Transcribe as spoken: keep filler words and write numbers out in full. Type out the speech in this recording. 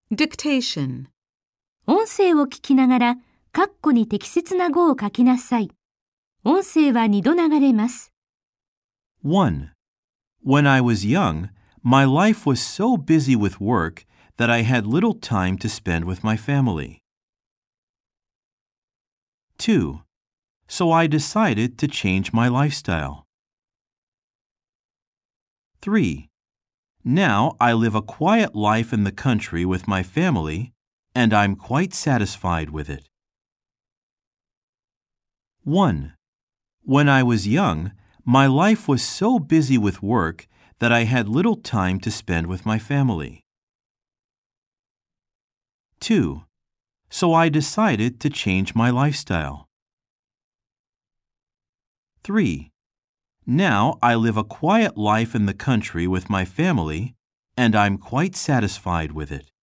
Dictation. 音声を聞きながら、括弧に適切な語を書きなさい。音声はにど流れます。 one. When I was young, my life was so busy with work that I had little time to spend with my family. two. So I decided to change my lifestyle. three. Now I live a quiet life in the country with my family, and I'm quite satisfied with it. one. When I was young, my life was so busy with work that I had little time to spend with my family. two. So I decided to change my lifestyle. three. Now I live a quiet life in the country with my family, and I'm quite satisfied with it.